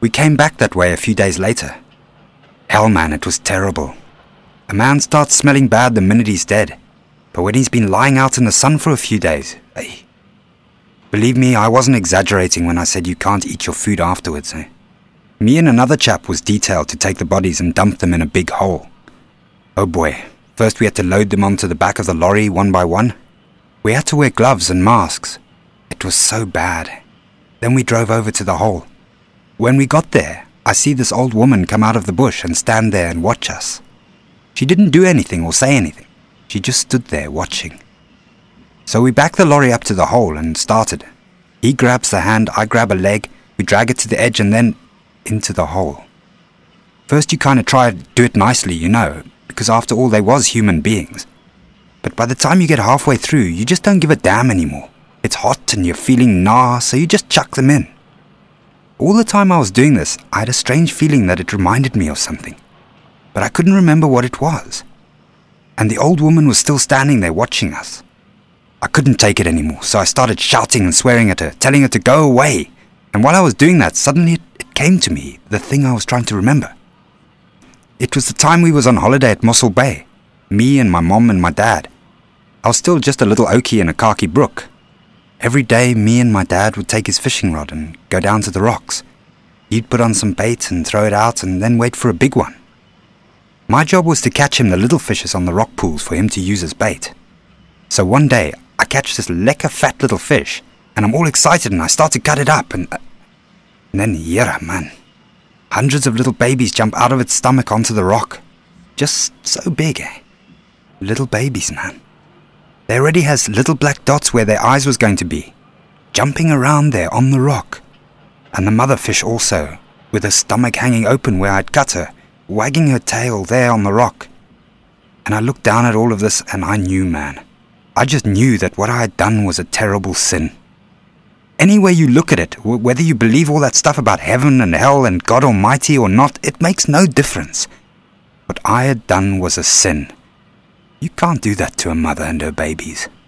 We came back that way a few days later. Hell, man, it was terrible. A man starts smelling bad the minute he's dead, but when he's been lying out in the sun for a few days, hey. Believe me, I wasn't exaggerating when I said you can't eat your food afterwards, eh? Me and another chap was detailed to take the bodies and dump them in a big hole. Oh boy, first we had to load them onto the back of the lorry one by one. We had to wear gloves and masks. It was so bad. Then we drove over to the hole. When we got there, I see this old woman come out of the bush and stand there and watch us. She didn't do anything or say anything. She just stood there watching. So we back the lorry up to the hole and started. He grabs the hand, I grab a leg, we drag it to the edge and then into the hole. First you kind of try to do it nicely, you know, because after all they was human beings. But by the time you get halfway through, you just don't give a damn anymore. It's hot and you're feeling so you just chuck them in. All the time I was doing this, I had a strange feeling that it reminded me of something. But I couldn't remember what it was. And the old woman was still standing there watching us. I couldn't take it anymore, so I started shouting and swearing at her, telling her to go away. And while I was doing that, suddenly it came to me, the thing I was trying to remember. It was the time we was on holiday at Mossel Bay, me and my mom and my dad. I was still just a little oakie in a khaki brook. Every day, me and my dad would take his fishing rod and go down to the rocks. He'd put on some bait and throw it out and then wait for a big one. My job was to catch him the little fishes on the rock pools for him to use as bait. So one day, I catch this lekker fat little fish, and I'm all excited and I start to cut it up and then, yeah, man. Hundreds of little babies jump out of its stomach onto the rock. Just so big, eh? Little babies, man. They already has little black dots where their eyes was going to be, jumping around there on the rock. And the mother fish also, with her stomach hanging open where I'd cut her, wagging her tail there on the rock. And I looked down at all of this and I knew, man. I just knew that what I had done was a terrible sin. Any way you look at it, whether you believe all that stuff about heaven and hell and God Almighty or not, it makes no difference. What I had done was a sin. You can't do that to a mother and her babies.